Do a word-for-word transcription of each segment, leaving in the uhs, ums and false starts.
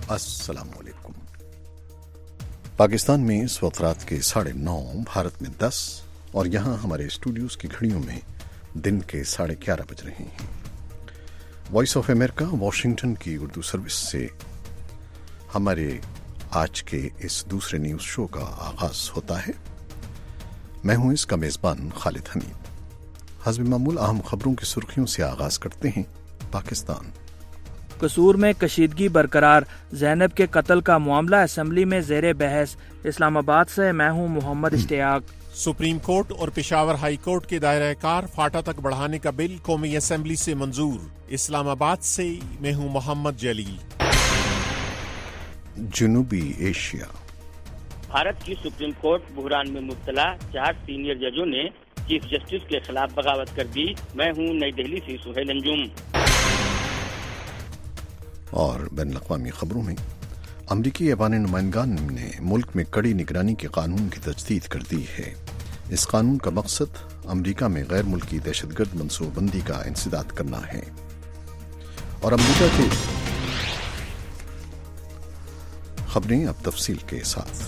अस्सलाम वालेकुम। पाकिस्तान में इस वक्त रात के साढ़े नौ, भारत में दस और यहाँ हमारे स्टूडियोज की घड़ियों में दिन के साढ़े ग्यारह बज रहे हैं। वॉइस ऑफ अमेरिका वॉशिंगटन की उर्दू सर्विस से हमारे आज के इस दूसरे न्यूज़ शो का आगाज होता है। मैं हूँ इसका मेज़बान खालिद हमीद। हस्ब मामूल अहम खबरों की सुर्खियों से आगाज करते हैं। पाकिस्तान कसूर में कशीदगी बरकरार, ज़ैनब के कत्ल का मामला असेंबली में ज़ेरे बहस। इस्लामाबाद से मैं हूँ मोहम्मद इश्तियाक। सुप्रीम कोर्ट और पेशावर हाई कोर्ट के दायरा कार फाटा तक बढ़ाने का बिल कौमी असेंबली से मंजूर। इस्लामाबाद से मैं हूँ मोहम्मद जलील। जनूबी एशिया, भारत की सुप्रीम कोर्ट बुहरान में मुब्तला चार सीनियर जजों ने चीफ जस्टिस के खिलाफ बगावत कर दी। मैं हूँ नई दिल्ली से सुहेल अंजुम। और बैनुल-अक़वामी खबरों में अमरीकी ऐवान नुमाइंदगान ने मुल्क में कड़ी निगरानी के कानून की तजदीद कर दी है। इस कानून का मकसद अमरीका में गैर मुल्की दहशतगर्द मनसूबबंदी का इंसदाद करना है। और अमरीका की खबरें अब तफसील के साथ।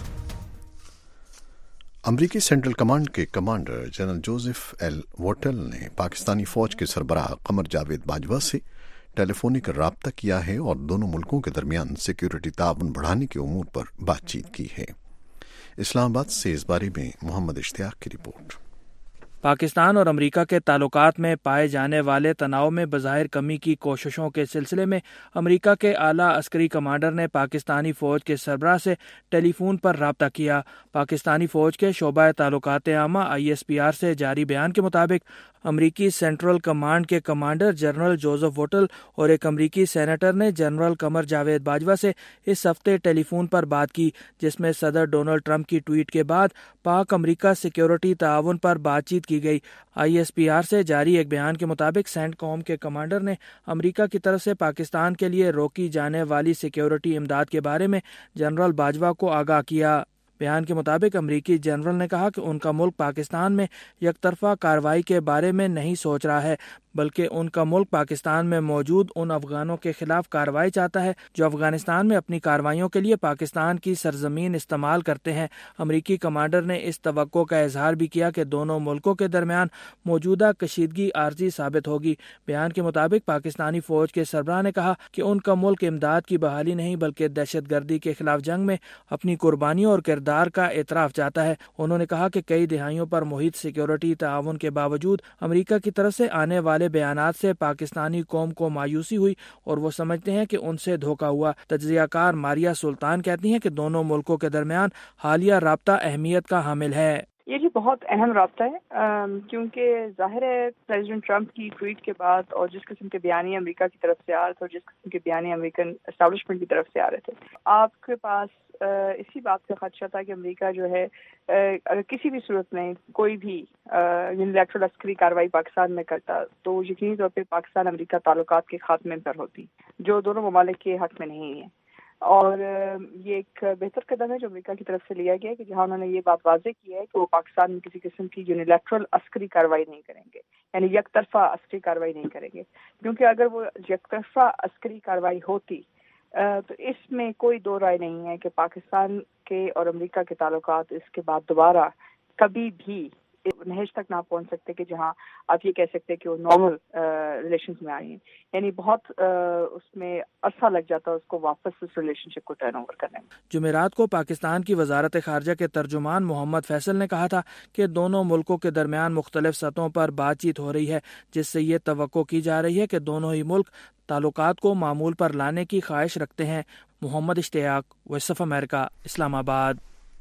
अमरीकी सेंट्रल कमांड के commander general Joseph L Votel ने पाकिस्तानी फौज के सरबराह कमर जावेद बाजवा से टेलीफोनिक राब्ता किया है और दोनों मुल्कों के दरमियान सिक्योरिटी ताउन बढ़ाने के उमूर पर बातचीत की है। इस्लामाबाद से इस बारे में मोहम्मद इश्तियाक की रिपोर्ट। पाकिस्तान और अमरीका के ताल्लुकात में पाए जाने वाले तनाव में बज़ाहिर कमी की कोशिशों के सिलसिले में अमरीका के आला अस्करी कमांडर ने पाकिस्तानी फ़ौज के सरबराह से टेलीफोन पर राब्ता किया। पाकिस्तानी फ़ौज के शोबा ताल्लुकात आमा आई एस पी आर से जारी बयान के मुताबिक अमरीकी सेंट्रल कमांड के कमांडर जनरल जोसेफ वोटल और एक अमरीकी सेनेटर ने जनरल कमर जावेद बाजवा से इस हफ्ते टेलीफोन पर बात की, जिसमें सदर डोनाल्ड ट्रंप की ट्वीट के बाद पाक अमरीका सिक्योरिटी ताउन पर बातचीत की गई। आई एस पी आर से जारी एक बयान के मुताबिक सेंटकॉम के कमांडर ने अमरीका की तरफ से पाकिस्तान के लिए रोकी जाने वाली सिक्योरिटी इमदाद के बारे में जनरल बाजवा को आगाह किया। बयान के मुताबिक अमरीकी जनरल ने कहा कि उनका मुल्क पाकिस्तान में यकतरफा कार्रवाई के बारे में नहीं सोच रहा है, बल्कि उनका मुल्क पाकिस्तान में मौजूद उन अफगानों के खिलाफ कार्रवाई चाहता है जो अफगानिस्तान में अपनी कार्रवाइयों के लिए पाकिस्तान की सरजमीन इस्तेमाल करते हैं। अमरीकी कमांडर ने इस तवक्को का इजहार भी किया कि दोनों मुल्कों के दरमियान मौजूदा कशीदगी आर्जी साबित होगी। बयान के मुताबिक पाकिस्तानी फौज के सरबराह ने कहा कि उनका मुल्क इमदाद की बहाली नहीं बल्कि दहशत गर्दी के खिलाफ जंग में अपनी कुर्बानियों और किरदार का एतराफ चाहता है। उन्होंने कहा कि कई दिहाइयों पर मुहित सिक्योरिटी ताउन के बावजूद अमरीका की तरफ से आने वाले बयानात से पाकिस्तानी कौम को मायूसी हुई और वो समझते हैं कि उनसे धोखा हुआ। तज्जियाकार मारिया सुल्तान कहती हैं कि दोनों मुल्कों के दरमियान हालिया राब्ता अहमियत का हामिल है। ये जी बहुत अहम राब्ता है, क्योंकि जाहिर है प्रेसिडेंट ट्रंप की ट्वीट के बाद और जिस किस्म के बयानी अमेरिका की तरफ से आ रहे थे और जिस किस्म के बयानी अमेरिकन एस्टेब्लिशमेंट की तरफ से आ रहे थे, आपके पास इसी बात का खदशा था कि अमेरिका जो है अगर किसी भी सूरत में कोई भी यूनिलैटरल अस्करी कार्रवाई पाकिस्तान में करता तो यकीनी तौर पर पाकिस्तान अमेरिका ताल्लुकात के खात्मे पर होती, जो दोनों ममालिक के हक में नहीं है। और ये एक बेहतर कदम है जो अमेरिका की तरफ से लिया गया है कि जहां उन्होंने ये बात वाज़ेह की है कि वो पाकिस्तान में किसी किस्म की यूनिलैटरल अस्करी कार्रवाई नहीं करेंगे, यानी यकतरफा अस्करी कार्रवाई नहीं करेंगे। क्योंकि अगर वो यकतरफा अस्करी कार्रवाई होती तो इसमें कोई दो राय नहीं है कि पाकिस्तान के और अमेरिका के ताल्लुकात इसके बाद दोबारा कभी भी नहेज तक ना पहुंच सकते कि जहां आप ये कह सकते हैं कि वो नॉर्मल रिलेशंस में आई हैं। यानी बहुत आ, उसमें अरसा लग जाता है उसको वापस उस रिलेशनशिप को टर्न ओवर करने में। जुमेरात को पाकिस्तान की वजारत खारजा के तर्जुमान मोहम्मद फैसल ने कहा था कि दोनों मुल्कों के दरमियान मुख्तलिफ सतहों पर बातचीत हो रही है, जिससे ये तवक्को की जा रही है कि दोनों ही मुल्क ताल्लुकात को मामूल पर लाने की ख्वाहिश रखते हैं। Mohammad Ishtiaq, Voice of America, Islamabad.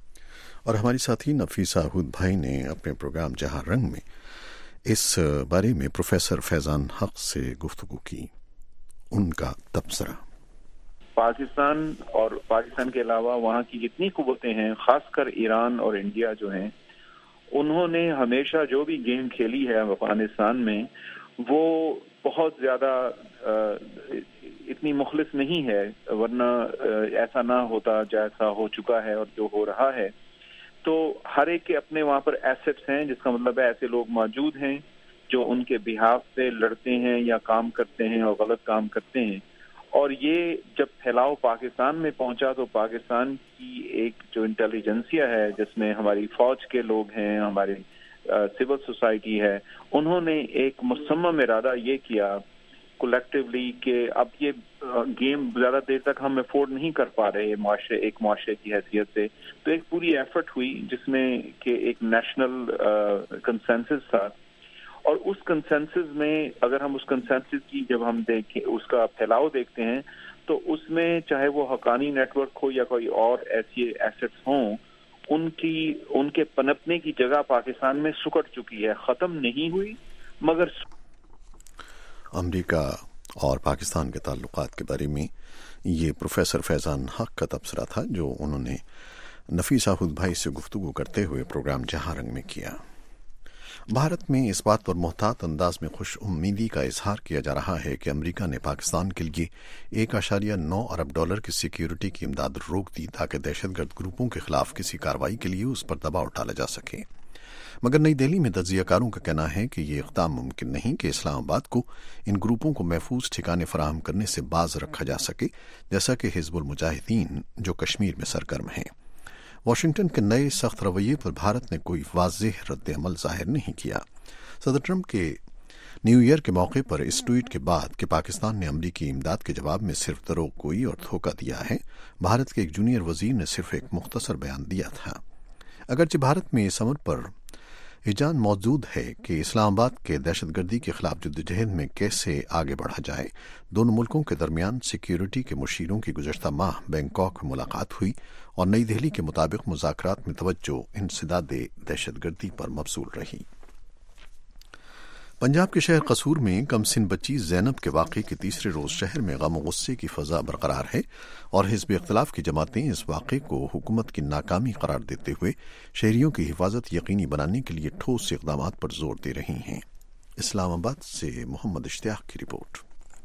और हमारी साथी नफीसा हुद भाई ने अपने प्रोग्राम जहां रंग में इस बारे में प्रोफेसर फैजान हक से गुफ्तगू की। उनका तबसरा। पाकिस्तान और पाकिस्तान के अलावा वहाँ की जितनी कुव्वतें हैं, खासकर ईरान और इंडिया जो हैं, उन्होंने हमेशा जो भी गेम खेली है अफगानिस्तान में वो बहुत ज़्यादा इतनी मुखलिस नहीं है, वरना ऐसा ना होता जैसा हो चुका है और जो हो रहा है। तो हर एक के अपने वहाँ पर एसेट्स हैं, जिसका मतलब है ऐसे लोग मौजूद हैं जो उनके बिहाफ पे लड़ते हैं या काम करते हैं और गलत काम करते हैं, اور یہ جب پھیلاؤ پاکستان میں پہنچا تو پاکستان کی ایک جو انٹیلیجنسیا ہے جس میں ہماری فوج کے لوگ ہیں, ہماری سول سوسائٹی ہے, انہوں نے ایک مصمم ارادہ یہ کیا کولیکٹیولی کہ اب یہ گیم زیادہ دیر تک ہم افورڈ نہیں کر پا رہے معاشرے ایک معاشرے کی حیثیت سے. تو ایک پوری ایفرٹ ہوئی جس میں کہ ایک نیشنل کنسنسس تھا, اور اس کنسنسس میں اگر ہم اس کنسنسس کی جب ہم دیکھیں اس کا پھیلاؤ دیکھتے ہیں تو اس میں چاہے وہ حقانی نیٹ ورک ہو یا کوئی اور ایسی ایسٹس ہوں, ان کی ان کے پنپنے کی جگہ پاکستان میں سکڑ چکی ہے, ختم نہیں ہوئی مگر. امریکہ اور پاکستان کے تعلقات کے بارے میں یہ پروفیسر فیضان حق کا تبصرہ تھا جو انہوں نے نفیس احود بھائی سے گفتگو کرتے ہوئے پروگرام جہاں رنگ میں کیا. بھارت میں اس بات پر محتاط انداز میں خوش امیدی کا اظہار کیا جا رہا ہے کہ امریکہ نے پاکستان کے لیے ایک اشاریہ نو ارب ڈالر کی سیکیورٹی کی امداد روک دی تاکہ دہشت گرد گروپوں کے خلاف کسی کارروائی کے لیے اس پر دباؤ ڈالا جا سکے. مگر نئی دہلی میں تجزیہ کاروں کا کہنا ہے کہ یہ اقدام ممکن نہیں کہ اسلام آباد کو ان گروپوں کو محفوظ ٹھکانے فراہم کرنے سے باز رکھا جا سکے, جیسا کہ حزب المجاہدین جو کشمیر میں سرگرم ہیں. واشنگٹن کے نئے سخت رویے پر بھارت نے کوئی واضح رد عمل ظاہر نہیں کیا. صدر ٹرمپ کے نیو ایئر کے موقع پر اس ٹویٹ کے بعد کہ پاکستان نے امریکی امداد کے جواب میں صرف دروغ گوئی اور دھوکہ دیا ہے, بھارت کے ایک جونیئر وزیر نے صرف ایک مختصر بیان دیا تھا. اگرچہ بھارت میں اس امر پر ہجان موجود ہے کہ اسلام آباد کے دہشت گردی کے خلاف جدوجہد میں کیسے آگے بڑھا جائے, دونوں ملکوں کے درمیان سیکیورٹی کے مشیروں کی گزشتہ ماہ بینکاک میں ملاقات ہوئی اور نئی دہلی کے مطابق مذاکرات میں توجہ انسداد دہشت گردی پر مبذول رہی. پنجاب کے شہر قصور میں کم سن بچی زینب کے واقعے کے تیسرے روز شہر میں غم و غصے کی فضا برقرار ہے اور حزب اختلاف کی جماعتیں اس واقعے کو حکومت کی ناکامی قرار دیتے ہوئے شہریوں کی حفاظت یقینی بنانے کے لیے ٹھوس اقدامات پر زور دے رہی ہیں. اسلام آباد سے محمد اشتیاق کی رپورٹ.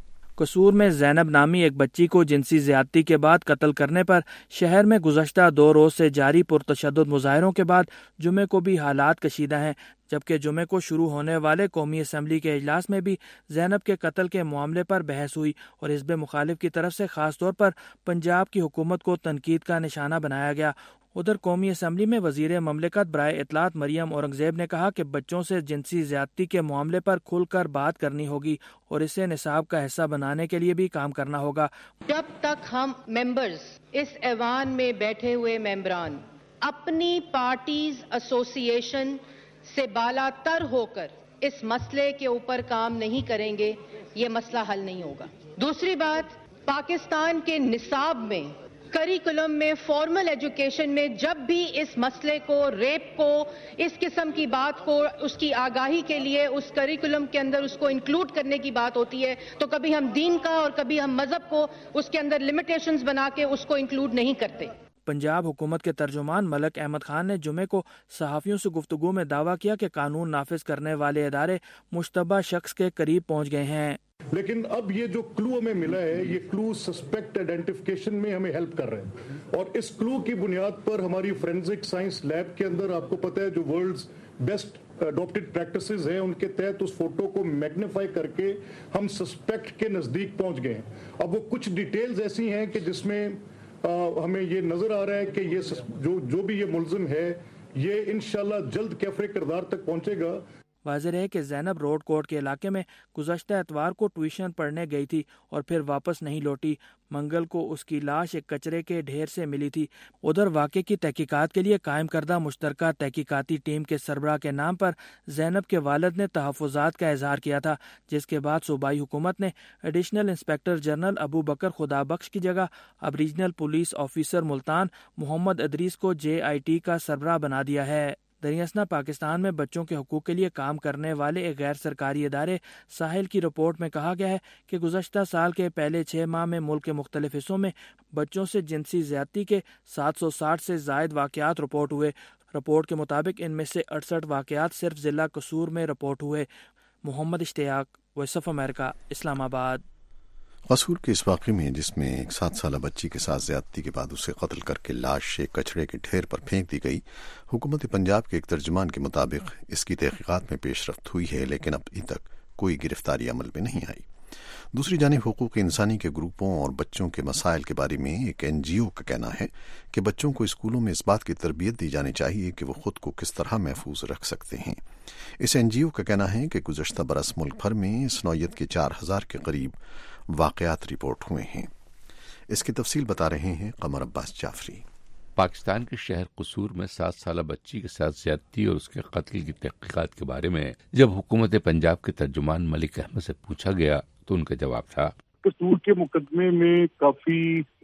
قصور میں زینب نامی ایک بچی کو جنسی زیادتی کے بعد قتل کرنے پر شہر میں گزشتہ دو روز سے جاری پرتشدد مظاہروں کے بعد جمعے کو بھی حالات کشیدہ ہیں, جبکہ جمعے کو شروع ہونے والے قومی اسمبلی کے اجلاس میں بھی زینب کے قتل کے معاملے پر بحث ہوئی اور حزب مخالف کی طرف سے خاص طور پر پنجاب کی حکومت کو تنقید کا نشانہ بنایا گیا. ادھر قومی اسمبلی میں وزیر مملکت برائے اطلاعات مریم اورنگزیب نے کہا کہ بچوں سے جنسی زیادتی کے معاملے پر کھل کر بات کرنی ہوگی اور اسے نصاب کا حصہ بنانے کے لیے بھی کام کرنا ہوگا. جب تک ہم ممبرز اس ایوان میں بیٹھے ہوئے ممبران اپنی پارٹیز ایسوسیشن سے بالا تر ہو کر اس مسئلے کے اوپر کام نہیں کریں گے, یہ مسئلہ حل نہیں ہوگا. دوسری بات, پاکستان کے نصاب میں کریکولم میں فارمل ایجوکیشن میں جب بھی اس مسئلے کو, ریپ کو, اس قسم کی بات کو, اس کی آگاہی کے لیے اس کریکولم کے اندر اس کو انکلوڈ کرنے کی بات ہوتی ہے تو کبھی ہم دین کا اور کبھی ہم مذہب کو اس کے اندر لمیٹیشنز بنا کے اس کو انکلوڈ نہیں کرتے. پنجاب حکومت کے ترجمان ملک احمد خان نے جمعے کو صحافیوں سے گفتگو میں دعویٰ کیا کہ قانون نافذ کرنے والے ادارے مشتبہ شخص کے قریب پہنچ گئے ہیں. لیکن اب یہ جو کلو ہمیں ملا ہے, یہ کلو سسپیکٹ آئیڈینٹیفیکیشن میں ہمیں ہیلپ کر رہے ہیں, اور اس کلو کی بنیاد پر ہماری فورینزک سائنس لیب کے اندر آپ کو پتہ ہے جو ورلڈز بیسٹ اڈاپٹڈ پریکٹسز ہیں ان کے تحت اس فوٹو کو میگنیفائی کر کے ہم سسپیکٹ کے نزدیک پہنچ گئے ہیں. اب وہ کچھ ڈیٹیلز ایسی ہیں کہ جس میں ہمیں یہ نظر آ رہا ہے کہ یہ جو جو بھی یہ ملزم ہے یہ انشاءاللہ جلد کیفر کردار تک پہنچے گا. واضح ہے کہ زینب روڈ کوٹ کے علاقے میں گزشتہ اتوار کو ٹیوشن پڑھنے گئی تھی اور پھر واپس نہیں لوٹی. منگل کو اس کی لاش ایک کچرے کے ڈھیر سے ملی تھی. ادھر واقعے کی تحقیقات کے لیے قائم کردہ مشترکہ تحقیقاتی ٹیم کے سربراہ کے نام پر زینب کے والد نے تحفظات کا اظہار کیا تھا, جس کے بعد صوبائی حکومت نے additional inspector general Abu Bakr Khuda Bakhsh کی جگہ اب regional police officer Multan Muhammad Idrees کو جے آئی ٹی کا سربراہ بنا دیا ہے. دریاسنا پاکستان میں بچوں کے حقوق کے لیے کام کرنے والے ایک غیر سرکاری ادارے ساحل کی رپورٹ میں کہا گیا ہے کہ گزشتہ سال کے پہلے چھ ماہ میں ملک کے مختلف حصوں میں بچوں سے جنسی زیادتی کے سات سو ساٹھ سے زائد واقعات رپورٹ ہوئے. رپورٹ کے مطابق ان میں سے اڑسٹھ واقعات صرف ضلع قصور میں رپورٹ ہوئے. محمد اشتیاق, وائس آف امریکہ, اسلام آباد. قصور کے اس واقعے میں جس میں ایک سات سالہ بچی کے ساتھ زیادتی کے بعد اسے قتل کر کے لاش ایک کچرے کے ڈھیر پر پھینک دی گئی, حکومت پنجاب کے ایک ترجمان کے مطابق اس کی تحقیقات میں پیش رفت ہوئی ہے لیکن اب تک کوئی گرفتاری عمل میں نہیں آئی. دوسری جانب حقوق انسانی کے گروپوں اور بچوں کے مسائل کے بارے میں ایک این جی او کا کہنا ہے کہ بچوں کو اسکولوں میں اس بات کی تربیت دی جانی چاہیے کہ وہ خود کو کس طرح محفوظ رکھ سکتے ہیں۔ اس این جی او کا کہنا ہے کہ گزشتہ برس ملک بھر میں اس نوعیت کے چار ہزار کے قریب واقعات رپورٹ ہوئے ہیں۔ اس کی تفصیل بتا رہے ہیں قمر عباس جعفری۔ پاکستان کے شہر قصور میں سات سالہ بچی کے ساتھ زیادتی اور اس کے قتل کی تحقیقات کے بارے میں جب حکومت پنجاب کے ترجمان ملک احمد سے پوچھا گیا تو ان کا جواب تھا، قصور کے مقدمے میں کافی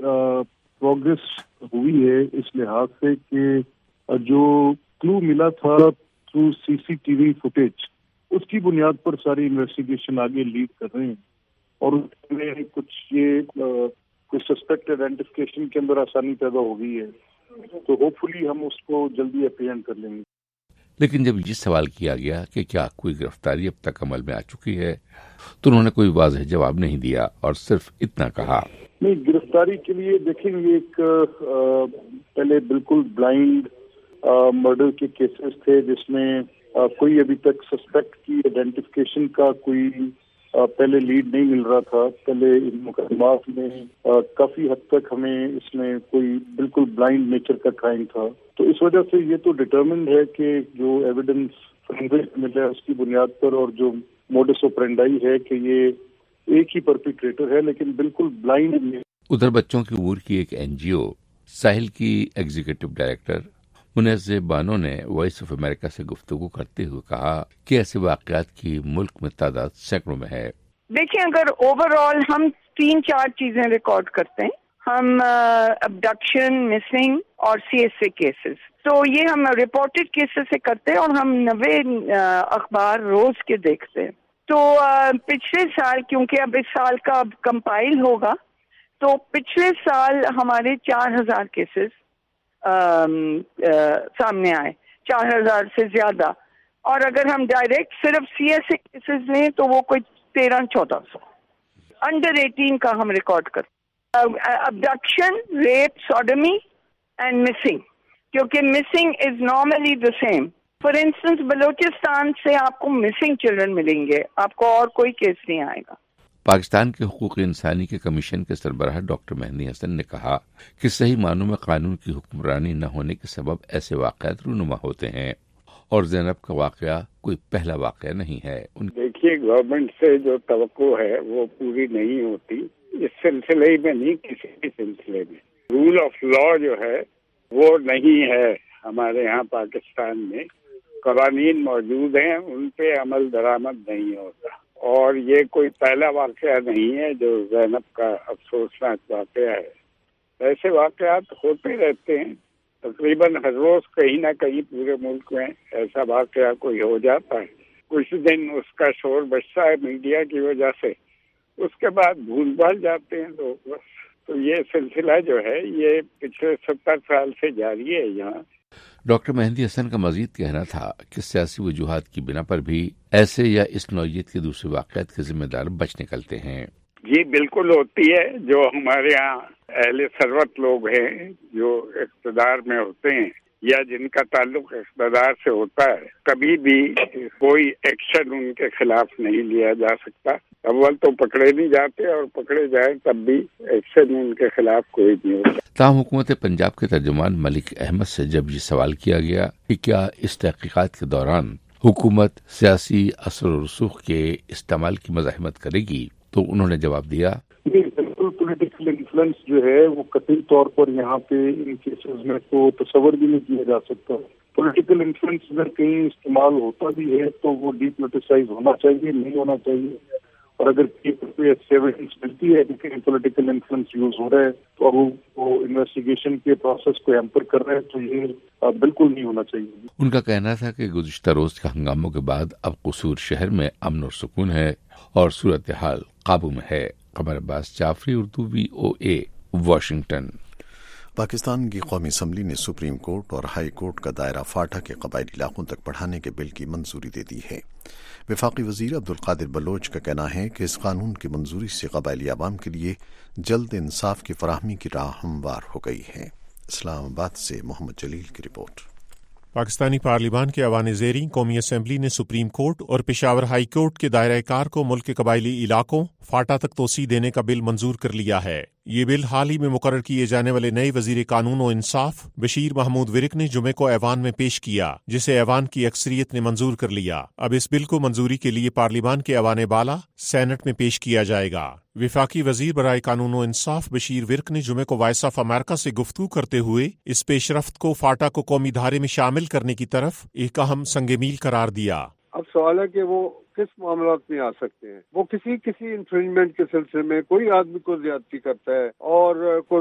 پروگرس ہوئی ہے اس لحاظ سے کہ جو کلو ملا تھا through C C T V footage, اس کی بنیاد پر ساری انویسٹیگیشن آگے لیڈ کر رہے ہیں اور اس میں کچھ یہ کچھ سسپیکٹ آئیڈینٹیفیکیشن کے اندر آسانی پیدا ہو گئی ہے، تو ہوپ فلی ہم اس کو جلدی اپریہینڈ کر لیں گے۔ لیکن جب یہ سوال کیا گیا کہ کیا کوئی گرفتاری اب تک عمل میں آ چکی ہے تو انہوں نے کوئی واضح جواب نہیں دیا اور صرف اتنا کہا، نہیں، گرفتاری کے لیے دیکھیں یہ ایک پہلے بالکل بلائنڈ مرڈر کے کیسز تھے جس میں کوئی ابھی تک سسپیکٹ کی آئیڈینٹیفیکیشن کا کوئی پہلے لیڈ نہیں مل رہا تھا۔ پہلے ان مقدمات میں کافی حد تک ہمیں اس میں کوئی بالکل بلائنڈ نیچر کا کرائم تھا، تو اس وجہ سے یہ تو ڈٹرمنڈ ہے کہ جو ایویڈنس فورینسک ملا ہے اس کی بنیاد پر اور جو موڈس آپرینڈائی ہے کہ یہ ایک ہی پرپیٹریٹر ہے، لیکن بالکل بلائنڈ۔ ادھر بچوں کے امور کی ایک این جی او ساحل کی ایگزیکٹو ڈائریکٹر منیزہ بانو نے وائس آف امریکہ سے گفتگو کرتے ہوئے کہا کہ ایسے واقعات کی ملک میں تعداد سینکڑوں میں ہے۔ دیکھیں، اگر اوور آل ہم تین چار چیزیں ریکارڈ کرتے ہیں، ہم ابڈکشن، مسنگ اور سی ایس اے کیسز، تو یہ ہم رپورٹڈ کیسز سے کرتے ہیں اور ہم نوے اخبار روز کے دیکھتے ہیں۔ تو پچھلے سال، کیونکہ اب اس سال کا اب کمپائل ہوگا، تو پچھلے سال ہمارے چار ہزار کیسز سامنے آئے، چار ہزار سے زیادہ، اور اگر ہم ڈائریکٹ صرف سی ایس اے کیسز لیں تو وہ کوئی تیرہ چودہ سو انڈر ایٹین کا ہم ریکارڈ کرتے۔ Abduction, rape, sodomy and missing, کیونکہ missing is normally the same. For instance Balochistan سے آپ کو مسنگ چلڈرن ملیں گے، آپ کو اور کوئی کیس نہیں آئے گا۔ پاکستان کے حقوق انسانی کے کمیشن کے سربراہ ڈاکٹر مہدی حسن نے کہا کہ صحیح معنوں میں قانون کی حکمرانی نہ ہونے کے سبب ایسے واقعات رونما ہوتے ہیں اور زینب کا واقعہ کوئی پہلا واقعہ نہیں ہے۔ دیکھیے، گورنمنٹ سے جو توقع ہے وہ پوری نہیں ہوتی، اس سلسلے میں نہیں، کسی بھی سلسلے میں۔ رول آف لا جو ہے وہ نہیں ہے ہمارے یہاں پاکستان میں، قوانین موجود ہیں، ان پہ عمل درآمد نہیں ہوتا، اور یہ کوئی پہلا واقعہ نہیں ہے جو زینب کا افسوسناک واقعہ ہے۔ ایسے واقعات ہوتے رہتے ہیں، تقریباً ہر روز کہیں نہ کہیں پورے ملک میں ایسا واقعہ کوئی ہو جاتا ہے۔ کچھ دن اس کا شور بچتا ہے میڈیا کی وجہ سے، اس کے بعد بھول بھال جاتے ہیں لوگ بس۔ تو یہ سلسلہ جو ہے یہ پچھلے ستر سال سے جاری ہے یہاں۔ ڈاکٹر مہدی حسن کا مزید کہنا تھا کہ سیاسی وجوہات کی بنا پر بھی ایسے یا اس نوعیت کے دوسرے واقعات کے ذمہ دار بچ نکلتے ہیں۔ جی بالکل ہوتی ہے، جو ہمارے یہاں اہل ثروت لوگ ہیں جو اقتدار میں ہوتے ہیں یا جن کا تعلق اقتدار سے ہوتا ہے، کبھی بھی کوئی ایکشن ان کے خلاف نہیں لیا جا سکتا۔ اول تو پکڑے نہیں جاتے اور پکڑے جائیں تب بھی ایکشن ان کے خلاف کوئی نہیں ہوتا۔ تاہم حکومت پنجاب کے ترجمان ملک احمد سے جب یہ سوال کیا گیا کہ کیا اس تحقیقات کے دوران حکومت سیاسی اثر و رسوخ کے استعمال کی مزاحمت کرے گی تو انہوں نے جواب دیا، بالکل پولیٹیکل انفلوئنس جو ہے وہ قطعی طور پر یہاں پہ ان کیسز میں تو تصور بھی نہیں کیا جا سکتا۔ پولیٹیکل انفلوئنس اگر کہیں استعمال ہوتا بھی ہے تو وہ ڈی پولیٹیسائز ہونا چاہیے، نہیں ہونا چاہیے، اور اگر ایویڈنس ملتی ہے کہ پولیٹیکل انفلوئنس یوز ہو رہا ہے تو وہ انویسٹیگیشن کے پروسیس کو ہیمپر کر رہا ہے، تو یہ بالکل نہیں ہونا چاہیے۔ ان کا کہنا تھا کہ گزشتہ روز کے ہنگاموں کے بعد اب قصور شہر میں امن اور سکون ہے اور صورتحال قابو میں ہے۔ Qamar Abbas Jafri, Urdu V O A, Washington. Pakistan کی قومی اسمبلی نے سپریم کورٹ اور ہائی کورٹ کا دائرہ فاٹا کے قبائلی علاقوں تک بڑھانے کے بل کی منظوری دے دی ہے۔ وفاقی وزیر عبدالقادر بلوچ کا کہنا ہے کہ اس قانون کی منظوری سے قبائلی عوام کے لیے جلد انصاف کی فراہمی کی راہ ہموار ہو گئی ہے۔ اسلام آباد سے محمد جلیل کی رپورٹ۔ पाकिस्तानी पार्लिमान के अवान ज़ेरीन कौमी असम्बली ने सुप्रीम कोर्ट और पेशावर हाई कोर्ट के दायरा कार को मुल्क के कबायली इलाकों फाटा तक तोसी देने का बिल मंजूर कर लिया है। ये बिल हाल ही में मुकर्रर किए जाने वाले नए वजीर कानून और इंसाफ बशीर महमूद विरक ने जुमे को ऐवान में पेश किया, जिसे ऐवान की अक्सरियत ने मंजूर कर लिया। अब इस बिल को मंजूरी के लिए पार्लिमान के ऐवान बाला सेनेट में पेश किया जाएगा। विफाकी वजीर बराए कानून और इंसाफ बशीर विरक ने जुमे को वॉइस ऑफ अमेरिका से गुफ्तगू करते हुए इस पेशरफ्त को फाटा को कौमी धारे में शामिल करने की तरफ एक अहम संग-ए-मील करार दिया। अब सवाल है कि वो किस मामलात में आ सकते हैं। वो किसी किसी इन्फ्रिंजमेंट के सिलसिले में कोई आदमी को ज्यादती करता है और को,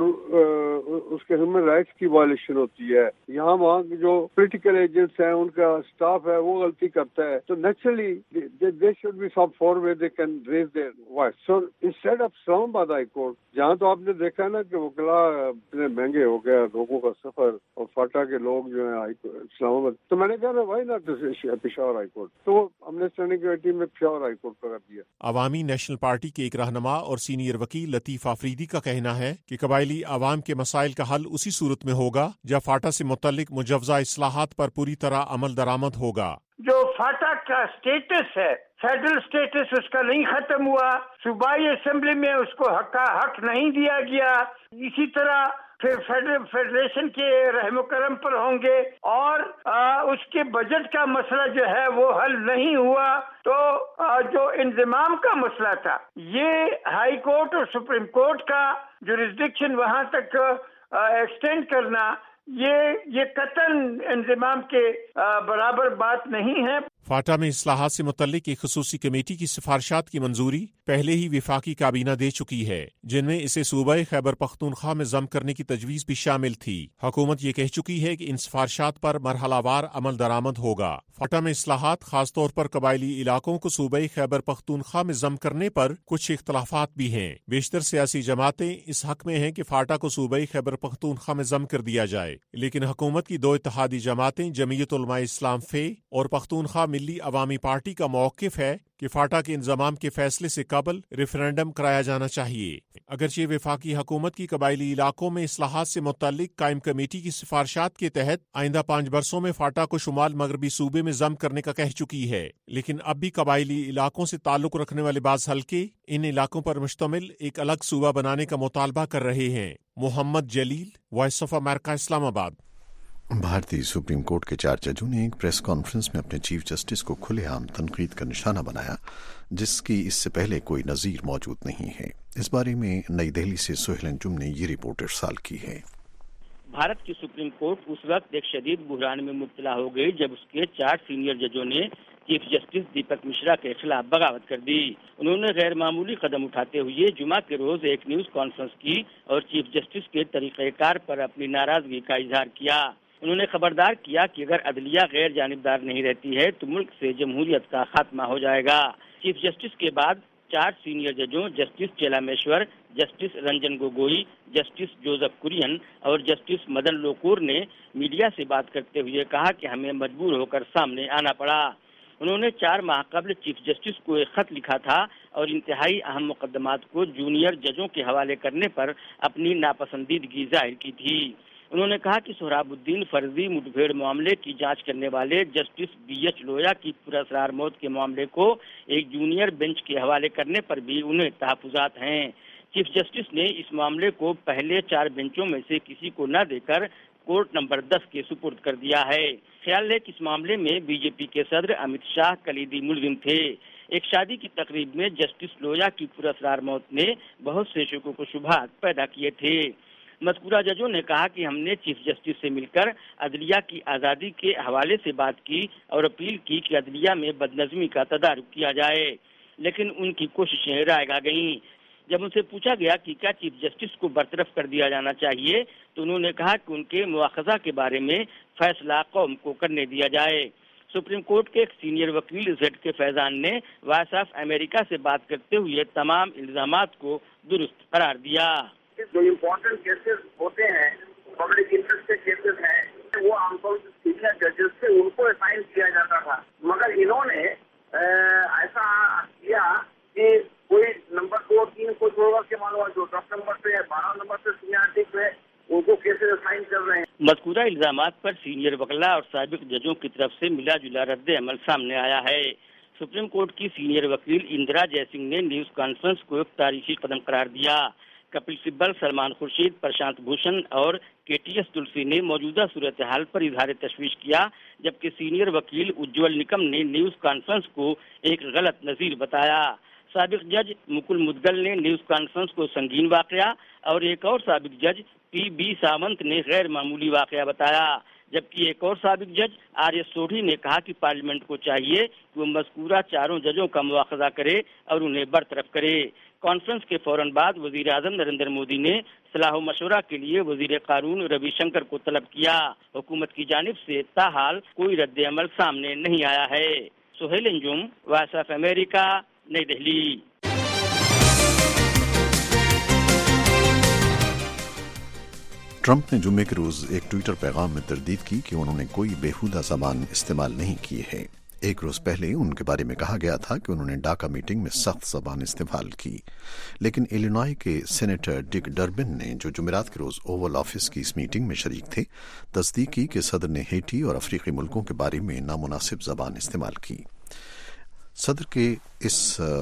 उसके ह्यूमन राइट्स की वायलेशन होती है, यहाँ वहाँ के जो पॉलिटिकल एजेंट्स हैं उनका स्टाफ है वो गलती करता है, तो naturally they should be some for where they can raise their voice. So instead of Islamabad high court, जहाँ तो आपने देखा ना कि वकला इतने महंगे हो गया, लोगों का सफर, और फाटा के लोग जो है इस्लामाबाद, तो मैंने कहा ना भाई ना पेशावर हाई कोर्ट, तो हमने स्टैंडिंग कमेटी में पेशावर हाई कोर्ट कर दिया। अवामी नेशनल पार्टी के एक रहनुमा और सीनियर वकील लतीफ आफरीदी का कहना है कि कबायली आवाम के मसाइल का हल उसी सूरत में होगा जब फाटा से मुतल्लिक मुजव्वजा इस्लाहात पर पूरी तरह अमल दरामद होगा। जो फाटा का स्टेटस है, फेडरल स्टेटस उसका नहीं खत्म हुआ, सूबाई असेंबली में उसको हक का हक नहीं दिया गया, इसी तरह फिर फेडरल फेडरेशन के रहमो करम पर होंगे, और आ, उसके बजट का मसला जो है वो हल नहीं हुआ, तो आ, जो इंतजाम का मसला था, ये हाई कोर्ट और सुप्रीम कोर्ट का जुरिस्डिक्शन वहां तक एक्सटेंड करना, ये ये कतन इंतजाम के आ, बराबर बात नहीं है। फाटा में इस्लाहात से मुतल्लिक एक खुसूसी कमेटी की सिफारिशात की मंजूरी पहले ही विफाकी काबीना दे चुकी है, जिनमें इसे सूबाई खैबर पख्तूनख्वा में जम करने की तजवीज भी शामिल थी। हुकूमत ये कह चुकी है कि इन सिफारिशात पर मरहलावार अमल दरामद होगा। फाटा में इस्लाहात खासतौर पर कबायली इलाकों को सूबाई खैबर पख्तूनख्वा में जम करने पर कुछ इख्तलाफात भी हैं। बेशतर सियासी जमातें इस हक में हैं कि फाटा को सूबाई खैबर पख्तूनख्वा में जम कर दिया जाए, लेकिन हुकूमत की दो इत्तेहादी जमातें जमीयत उलमा इस्लाम फे और पख्तूनख्वा मिल्ली अवामी पार्टी का मौक़िफ़ है कि फाटा के इंतजाम के फैसले से कबल रेफरेंडम कराया जाना चाहिए। अगरचे वफाकी हुकूमत की कबायली इलाकों में इस्लाहात से मुतल्लिक कायम कमेटी की सिफारिशात के तहत आइंदा पाँच बरसों में फाटा को शुमाल मगरबी सूबे में जम करने का कह चुकी है, लेकिन अब भी कबायली इलाकों से ताल्लुक रखने वाले बाज़ हल्के इन इलाकों पर मुश्तमिल एक अलग सूबा बनाने का मुतालबा कर रहे हैं। Mohammad Jalil, Voice of America, Islamabad. भारतीय सुप्रीम कोर्ट के चार जजों ने एक प्रेस कॉन्फ्रेंस में अपने चीफ जस्टिस को खुलेआम तनकीद का निशाना बनाया, जिसकी इससे पहले कोई नज़ीर मौजूद नहीं है। इस बारे में नई दिल्ली से सोहेल अंजुम ने ये रिपोर्ट इरसाल की है। भारत की सुप्रीम कोर्ट उस वक्त एक शदीद बुहरान में मुब्तला हो गई जब उसके चार सीनियर जजों ने चीफ जस्टिस दीपक मिश्रा के खिलाफ बगावत कर दी। उन्होंने गैर मामूली कदम उठाते हुए जुमा के रोज एक न्यूज कॉन्फ्रेंस की और चीफ जस्टिस के तरीक़ेकार पर अपनी नाराजगी का इजहार किया। उन्होंने खबरदार किया कि अगर अदलिया गैर जानिबदार नहीं रहती है तो मुल्क से जमहूरियत का खात्मा हो जाएगा। चीफ जस्टिस के बाद चार सीनियर जजों justice Chelameswar, justice Ranjan Gogoi, justice Joseph Kurian और जस्टिस मदन लोकूर ने मीडिया से बात करते हुए कहा कि हमें मजबूर होकर सामने आना पड़ा। उन्होंने चार माह कबल चीफ जस्टिस को एक खत लिखा था और इंतहाई अहम मुकदमात को जूनियर जजों के हवाले करने पर अपनी नापसंदीदगी जाहिर की थी। उन्होंने कहा कि सोहराबुद्दीन फर्जी मुठभेड़ मामले की जांच करने वाले जस्टिस बी एच लोया की पुरअसरार मौत के मामले को एक जूनियर बेंच के हवाले करने पर भी उन्हें तहफुजात हैं। चीफ जस्टिस ने इस मामले को पहले चार बेंचों में से किसी को न देकर कोर्ट नंबर दस के सुपुर्द कर दिया है। ख्याल है कि इस मामले में बीजेपी के सदर अमित शाह कलीदी मुलजिम थे। एक शादी की तकरीब में जस्टिस लोया की पुरअसरार मौत ने बहुत से शकों को शुबहात पैदा किए थे। मज़कूरा जजों ने कहा कि हमने चीफ जस्टिस से मिलकर अदलिया की आज़ादी के हवाले से बात की और अपील की कि अदलिया में बदनज़मी का तदारुक किया जाए, लेकिन उनकी कोशिशें रायगा गईं। जब उनसे पूछा गया कि क्या चीफ जस्टिस को बरतरफ कर दिया जाना चाहिए तो उन्होंने कहा कि उनके मुआखज़ा के बारे में फैसला कौम को करने दिया जाए। सुप्रीम कोर्ट के एक सीनियर वकील जेड के फैजान ने वॉइस ऑफ अमेरिका से बात करते हुए तमाम इल्जामात को दुरुस्त करार दिया। जो इम्पोर्टेंट केसेस होते हैं, पब्लिक इंटरेस्ट के केसेस हैं, वो आमतौर पर सीनियर जजेस से उनको असाइन किया जाता था, मगर इन्होंने ऐसा किया कि कोई नंबर दो तीन को छोड़कर के मानो जो दस नंबर पे बारह नंबर पे सीनियरिटी पे उनको केसेस असाइन कर रहे हैं। मज़कूरा الزامات پر سینئر وکلاء اور سابق ججوں کی طرف سے ملا جلا رد عمل سامنے آیا ہے۔ سپریم کورٹ کی سینئر وکیل اندرا جے سنگھ نے نیوز کانفرنس کو ایک تاریخی قدم قرار دیا۔ کپل سبل، سلمان خورشید، پرشانت بھوشن اور کے ٹی ایس تلسی نے موجودہ صورتحال پر اظہار تشویش کیا، جبکہ سینئر وکیل اجول نکم نے نیوز کانفرنس کو ایک غلط نظیر بتایا۔ سابق جج مکل مدگل نے نیوز کانفرنس کو سنگین واقعہ اور ایک اور سابق جج پی بی ساونت نے غیر معمولی واقعہ بتایا، جبکہ ایک اور سابق جج آر ایس سوڈھی نے کہا کہ پارلیمنٹ کو چاہیے کہ وہ مذکورہ چاروں ججوں کا مواخذہ کرے اور انہیں برطرف کرے۔ کانفرنس کے فوراً بعد وزیر اعظم نریندر مودی نے صلاح و مشورہ کے لیے وزیر قانون روی شنکر کو طلب کیا۔ حکومت کی جانب سے تاحال کوئی رد عمل سامنے نہیں آیا ہے۔ Sohail Anjum, Voice of America, نئی دہلی۔ ٹرمپ نے جمعے کے روز ایک ٹویٹر پیغام میں تردید کی کہ انہوں نے کوئی بیہودہ زبان استعمال نہیں کی ہے۔ ایک روز پہلے ان کے بارے میں کہا گیا تھا کہ انہوں نے ڈاکا میٹنگ میں سخت زبان استعمال کی، لیکن ایلینوائے کے سینیٹر ڈک ڈربن نے، جو جمعرات کے روز اوول آفس کی اس میٹنگ میں شریک تھے، تصدیق کی کہ صدر نے ہیٹی اور افریقی ملکوں کے بارے میں نامناسب زبان استعمال کی۔ صدر کے اس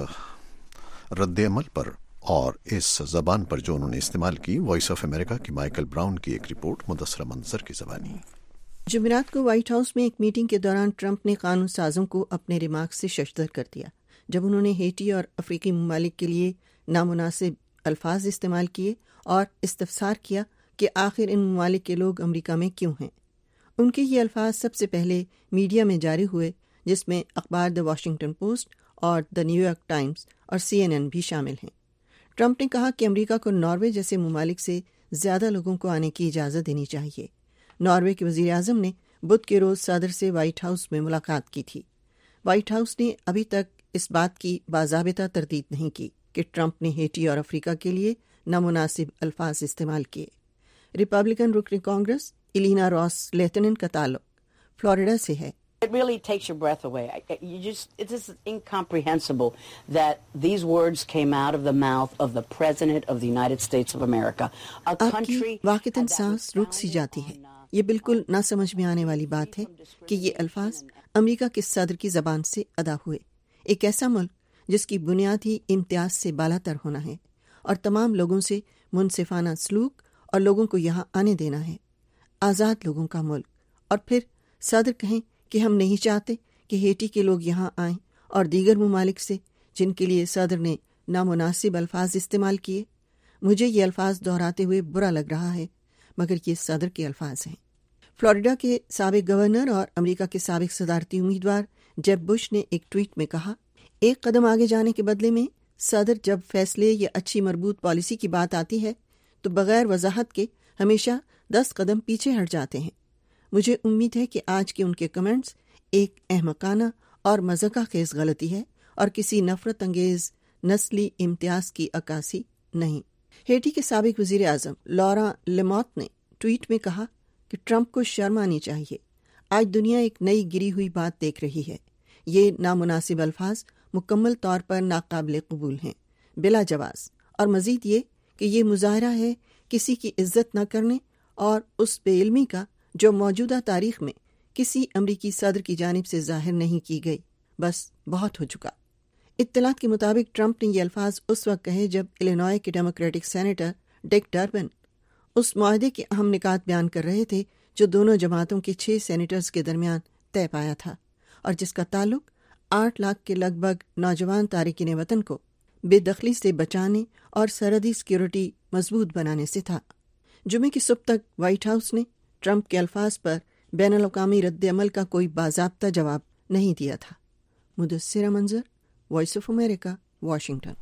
رد عمل پر اور اس زبان پر جو انہوں نے استعمال کی، وائس آف امریکہ کی مائیکل براؤن کی ایک رپورٹ مدثرہ منظر کی زبانی۔ جمعرات کو وائٹ ہاؤس میں ایک میٹنگ کے دوران ٹرمپ نے قانون سازوں کو اپنے ریمارکس سے ششدر کر دیا، جب انہوں نے ہیٹی اور افریقی ممالک کے لیے نامناسب الفاظ استعمال کیے اور استفسار کیا کہ آخر ان ممالک کے لوگ امریکہ میں کیوں ہیں۔ ان کے یہ الفاظ سب سے پہلے میڈیا میں جاری ہوئے، جس میں اخبار دا واشنگٹن پوسٹ اور دا نیو یارک ٹائمز اور سی این این بھی شامل ہیں۔ ٹرمپ نے کہا کہ امریکہ کو ناروے جیسے ممالک سے زیادہ لوگوں کو آنے کی اجازت دینی چاہیے۔ ناروے کے وزیر اعظم نے بدھ کے روز صدر سے وائٹ ہاؤس میں ملاقات کی تھی۔ وائٹ ہاؤس نے ابھی تک اس بات کی باضابطہ تردید نہیں کی کہ ٹرمپ نے ہیٹی اور افریقہ کے لیے نامناسب الفاظ استعمال کیے۔ ریپبلکن رکن کانگریس ایلینا راس لیتنن کا تعلق فلوریڈا سے ہے۔ It really takes your breath away. You just, it is incomprehensible that these words came out of the mouth of the President of the United States of America. A country واقعتاً سانس رک سی جاتی ہے۔ یہ بالکل نہ سمجھ میں آنے والی بات ہے کہ یہ الفاظ امریکہ کے صدر کی زبان سے ادا ہوئے، ایک ایسا ملک جس کی بنیاد ہی امتیاز سے بالا تر ہونا ہے اور تمام لوگوں سے منصفانہ سلوک اور لوگوں کو یہاں آنے دینا ہے، آزاد لوگوں کا ملک۔ اور پھر صدر کہیں کہ ہم نہیں چاہتے کہ ہیٹی کے لوگ یہاں آئیں، اور دیگر ممالک سے جن کے لیے صدر نے نامناسب الفاظ استعمال کیے۔ مجھے یہ الفاظ دہراتے ہوئے برا لگ رہا ہے، مگر یہ صدر کے الفاظ ہیں۔ فلوریڈا کے سابق گورنر اور امریکہ کے سابق صدارتی امیدوار جیب بش نے ایک ٹویٹ میں کہا، ایک قدم آگے جانے کے بدلے میں صدر جب فیصلے یا اچھی مربوط پالیسی کی بات آتی ہے تو بغیر وضاحت کے ہمیشہ دس قدم پیچھے ہٹ جاتے ہیں۔ مجھے امید ہے کہ آج کے ان کے کمنٹس ایک احمقانہ اور مذاق خیز غلطی ہے اور کسی نفرت انگیز نسلی امتیاز کی عکاسی نہیں۔ ہیٹی کے سابق وزیر اعظم لورا لیموت نے ٹویٹ میں کہا کہ ٹرمپ کو شرم آنی چاہیے، آج دنیا ایک نئی گری ہوئی بات دیکھ رہی ہے۔ یہ نامناسب الفاظ مکمل طور پر ناقابل قبول ہیں، بلا جواز، اور مزید یہ کہ یہ مظاہرہ ہے کسی کی عزت نہ کرنے اور اس بے علمی کا جو موجودہ تاریخ میں کسی امریکی صدر کی جانب سے ظاہر نہیں کی گئی۔ بس بہت ہو چکا۔ اطلاعات کے مطابق ٹرمپ نے یہ الفاظ اس وقت کہے جب ایلینوائے کے ڈیموکریٹک سینیٹر ڈک ڈربن اس معاہدے کے اہم نکات بیان کر رہے تھے جو دونوں جماعتوں کے چھ سینیٹرز کے درمیان طے پایا تھا، اور جس کا تعلق آٹھ لاکھ کے لگ بھگ نوجوان تارکین وطن کو بے دخلی سے بچانے اور سرحدی سیکیورٹی مضبوط بنانے سے تھا۔ جمعے کی صبح تک وائٹ ہاؤس نے ٹرمپ کے الفاظ پر بین الاقوامی رد عمل کا کوئی باضابطہ جواب نہیں دیا تھا۔ مدثرہ منظر، وائس آف امریکہ، واشنگٹن۔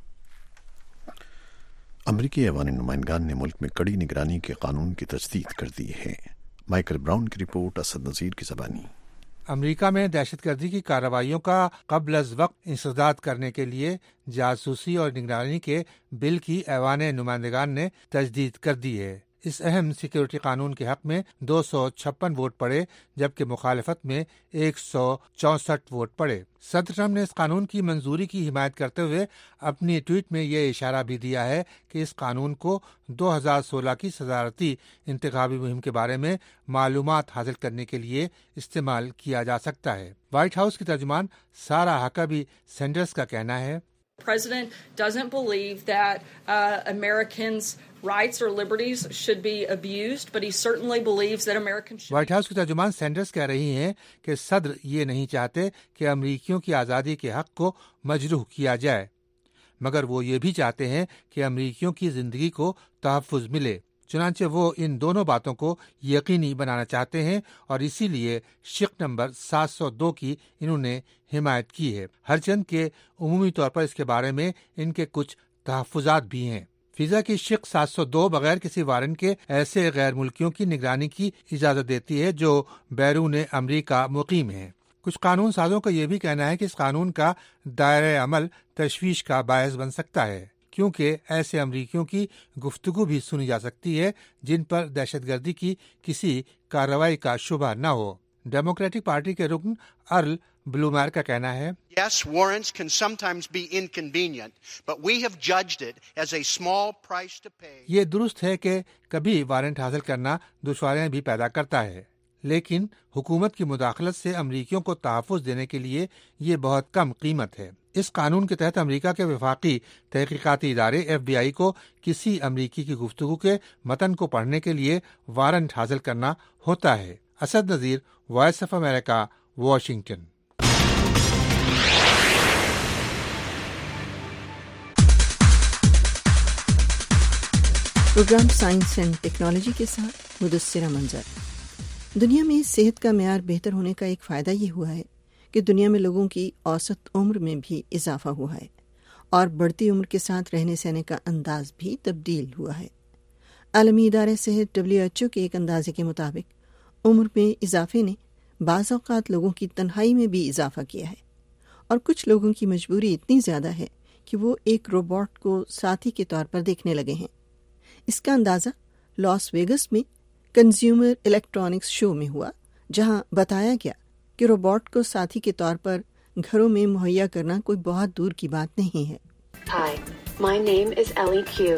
امریکی ایوان نمائندگان نے ملک میں کڑی نگرانی کے قانون کی تجدید کر دی ہے۔ مائیکل براؤن کی رپورٹ، اسد نذیر کی زبانی۔ امریکہ میں دہشت گردی کی کارروائیوں کا قبل از وقت انسداد کرنے کے لیے جاسوسی اور نگرانی کے بل کی ایوان نمائندگان نے تجدید کر دی ہے۔ اس اہم سیکورٹی قانون کے حق میں دو سو چھپن ووٹ پڑے جبکہ مخالفت میں ایک سو چونسٹھ ووٹ پڑے۔ صدر ٹرمپ نے اس قانون کی منظوری کی حمایت کرتے ہوئے اپنی ٹویٹ میں یہ اشارہ بھی دیا ہے کہ اس قانون کو دو ہزار سولہ کی صدارتی انتخابی مہم کے بارے میں معلومات حاصل کرنے کے لیے استعمال کیا جا سکتا ہے۔ وائٹ ہاؤس کی ترجمان سارا ہکبی سینڈرز کا کہنا ہے President doesn't believe that uh, Americans' rights or liberties should be abused, but he certainly believes that Americans should. White House کی ترجمان سینڈرز کہہ رہی ہیں کہ صدر یہ نہیں چاہتے کہ امریکیوں کی آزادی کے حق کو مجروح کیا جائے، مگر وہ یہ بھی چاہتے ہیں کہ امریکیوں کی زندگی کو تحفظ ملے۔ چنانچہ وہ ان دونوں باتوں کو یقینی بنانا چاہتے ہیں اور اسی لیے شق نمبر سات سو دو کی انہوں نے حمایت کی ہے، ہرچند کہ عمومی طور پر اس کے بارے میں ان کے کچھ تحفظات بھی ہیں۔ فضا کی شق سات سو دو بغیر کسی وارنٹ کے ایسے غیر ملکیوں کی نگرانی کی اجازت دیتی ہے جو بیرون امریکہ مقیم ہیں۔ کچھ قانون سازوں کا یہ بھی کہنا ہے کہ اس قانون کا دائرۂ عمل تشویش کا باعث بن سکتا ہے، کیونکہ ایسے امریکیوں کی گفتگو بھی سنی جا سکتی ہے جن پر دہشت گردی کی کسی کارروائی کا شبہ نہ ہو۔ ڈیموکریٹک پارٹی کے رکن ارل بلومیر کا کہنا ہے Yes, warrants can sometimes be inconvenient, but we have judged it as a small price to pay. یہ درست ہے کہ کبھی وارنٹ حاصل کرنا دشواریاں بھی پیدا کرتا ہے، لیکن حکومت کی مداخلت سے امریکیوں کو تحفظ دینے کے لیے یہ بہت کم قیمت ہے۔ اس قانون کے تحت امریکہ کے وفاقی تحقیقاتی ادارے ایف بی آئی کو کسی امریکی کی گفتگو کے متن کو پڑھنے کے لیے وارنٹ حاصل کرنا ہوتا ہے۔ Asad Nazir, Voice of America, Washington. Programme science and technology کے ساتھ مدثرہ منظر۔ دنیا میں صحت کا معیار بہتر ہونے کا ایک فائدہ یہ ہوا ہے کہ دنیا میں لوگوں کی اوسط عمر میں بھی اضافہ ہوا ہے اور بڑھتی عمر کے ساتھ رہنے سہنے کا انداز بھی تبدیل ہوا ہے۔ عالمی ادارہ صحت ڈبلیو ایچ او کے ایک اندازے کے مطابق عمر میں اضافے نے بعض اوقات لوگوں کی تنہائی میں بھی اضافہ کیا ہے، اور کچھ لوگوں کی مجبوری اتنی زیادہ ہے کہ وہ ایک روبوٹ کو ساتھی کے طور پر دیکھنے لگے ہیں۔ اس کا اندازہ لاس ویگس میں کنزیومر الیکٹرانکس شو میں ہوا، جہاں بتایا گیا کہ روبوٹ کو ساتھی کے طور پر گھروں میں مہیا کرنا کوئی بہت دور کی بات نہیں ہے۔ Hi, my name is Ellie Q.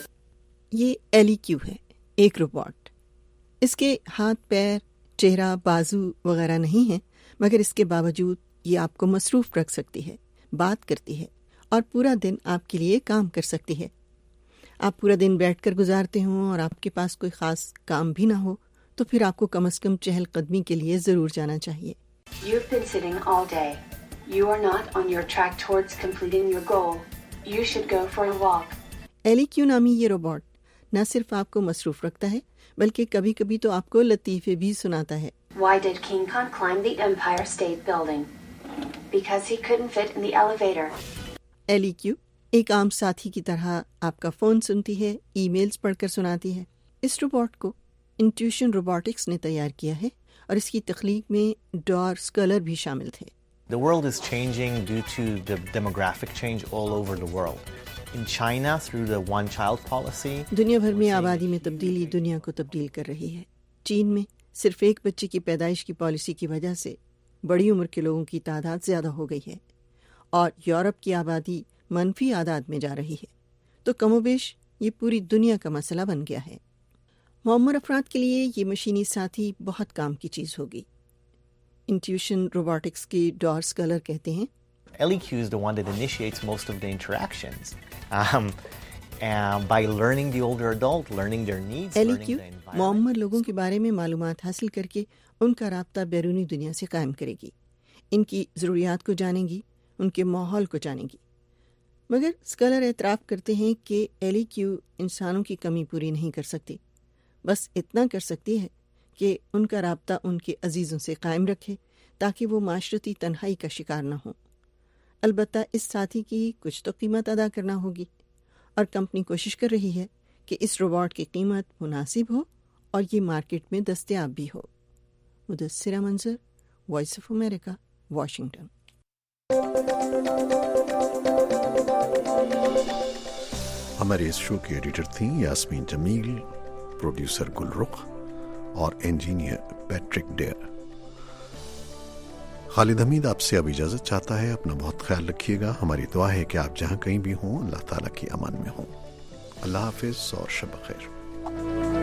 یہ ایلی کیو ہے، ایک روبوٹ۔ اس کے ہاتھ، پیر، چہرہ، بازو وغیرہ نہیں ہیں، مگر اس کے باوجود یہ آپ کو مصروف رکھ سکتی ہے، بات کرتی ہے اور پورا دن آپ کے لیے کام کر سکتی ہے۔ آپ پورا دن بیٹھ کر گزارتے ہوں اور آپ کے پاس کوئی خاص کام بھی نہ ہو تو پھر آپ کو کم از کم چہل قدمی کے لیے ضرور جانا چاہیے۔ You've been sitting all day. You are not on your track towards completing your goal. You should go for a walk. ایلی کیو نامی یہ روبوٹ نہ صرف آپ کو مصروف رکھتا ہے بلکہ کبھی کبھی تو آپ کو لطیفے بھی سناتا ہے۔ Why did King Kong climb the Empire State Building? Because he couldn't fit in the elevator. ایلی کیو ایک عام ساتھی کی طرح آپ کا فون سنتی ہے، ای میلز پڑھ کر سناتی ہے۔ اس روبوٹ کو انٹیوشن روبوٹکس نے تیار کیا ہے اور اس کی تخلیق میں ڈار اسکالر بھی شامل تھے۔ The world is changing due to the demographic change all over the world. In China, through the one child policy. دنیا بھر میں آبادی میں تبدیلی دنیا کو تبدیل کر رہی ہے۔ چین میں صرف ایک بچے کی پیدائش کی پالیسی کی وجہ سے بڑی عمر کے لوگوں کی تعداد زیادہ ہو گئی ہے اور یورپ کی آبادی منفی اعداد میں جا رہی ہے، تو کم و بیش یہ پوری دنیا کا مسئلہ بن گیا ہے۔ معمر افراد کے لیے یہ مشینی ساتھی بہت کام کی چیز ہوگی۔ انٹیوشن روبوٹکس کی ڈار اسکالر کہتے ہیں Ellie Q is the one that initiates most of the interactions. Um, and by learning the older adult, learning their needs, alley learning Q the environment. معمر لوگوں کے بارے میں معلومات حاصل کر کے ان کا رابطہ بیرونی دنیا سے قائم کرے گی، ان کی ضروریات کو جانے گی، ان کے ماحول کو جانے گی۔ مگر اسکالر اعتراف کرتے ہیں کہ ایلی کیو انسانوں کی کمی پوری نہیں کر سکتی، بس اتنا کر سکتی ہے کہ ان کا رابطہ ان کے عزیزوں سے قائم رکھے تاکہ وہ معاشرتی تنہائی کا شکار نہ ہوں۔ البتہ اس ساتھی کی کچھ تو قیمت ادا کرنا ہوگی، اور کمپنی کوشش کر رہی ہے کہ اس روبوٹ کی قیمت مناسب ہو اور یہ مارکیٹ میں دستیاب بھی ہو۔ مدثرہ منظر، وائس آف امریکہ، واشنگٹن۔ ہمارے اس شو کی ایڈیٹر تھیں یاسمین جمیل، پروڈیوسر گلرخ اور engineer Patrick Dear. Khalid Hamid آپ سے اب اجازت چاہتا ہے۔ اپنا بہت خیال رکھیے گا۔ ہماری دعا ہے کہ آپ جہاں کہیں بھی ہوں اللہ تعالیٰ کی امان میں ہوں۔ اللہ حافظ اور شب بخیر۔